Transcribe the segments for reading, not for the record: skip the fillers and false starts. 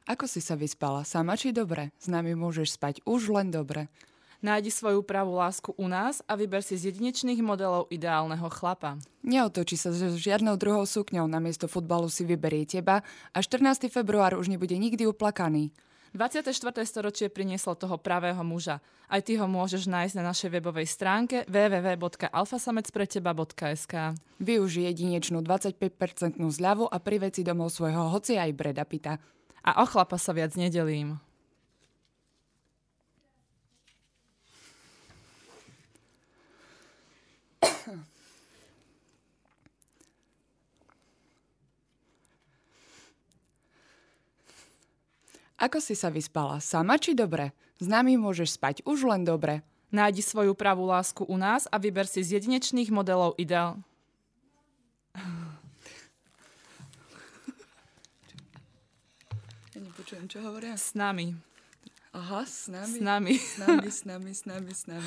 Ako si sa vyspala? Sama či dobre? S nami môžeš spať už len dobre. Nájdi svoju pravú lásku u nás a vyber si z jedinečných modelov ideálneho chlapa. Neotočí sa s žiadnou druhou sukňou, namiesto futbalu si vyberie teba a 14. február už nebude nikdy uplakaný. 24. storočie prinieslo toho pravého muža. Aj ty ho môžeš nájsť na našej webovej stránke www.alfasamecpreteba.sk. Využij jedinečnú 25% zľavu a priveci domov svojho hoci aj Brada Pitta. A o chlapa sa viac nedelím. Ako si sa vyspala? Sama či dobre? S nami môžeš spať už len dobre. Nájdi svoju pravú lásku u nás a vyber si z jedinečných modelov ideál. Ja nepočujem, čo hovoria. S nami. Aha, s nami. S nami. S nami.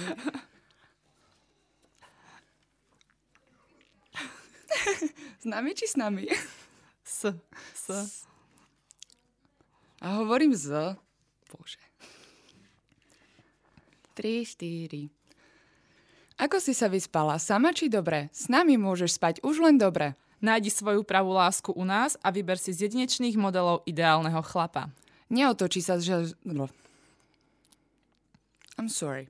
S nami či s nami? S. A hovorím z... Bože. 3, 4. Ako si sa vyspala? Sama či dobre? S nami môžeš spať už len dobre. Nájdi svoju pravú lásku u nás a vyber si z jedinečných modelov ideálneho chlapa. Neotočí sa, že... I'm sorry.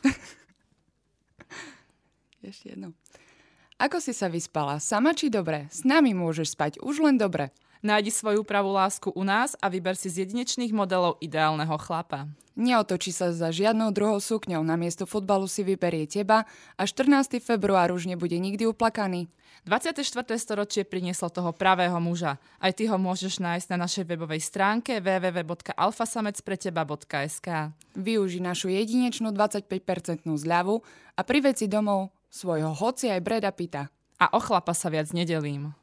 Ešte jedno. Ako si sa vyspala? Sama či dobre? S nami môžeš spať už len dobre. Nájdi svoju pravú lásku u nás a vyber si z jedinečných modelov ideálneho chlapa. Neotočí sa za žiadnou druhou sukňou, namiesto futbalu si vyberie teba a 14. február už nebude nikdy uplakaný. 24. storočie prinieslo toho pravého muža. Aj ty ho môžeš nájsť na našej webovej stránke www.alfasamecpreteba.sk. Využij našu jedinečnú 25% zľavu a priveci domov svojho hoci aj Brada Pitta. A o chlapa sa viac nedelím.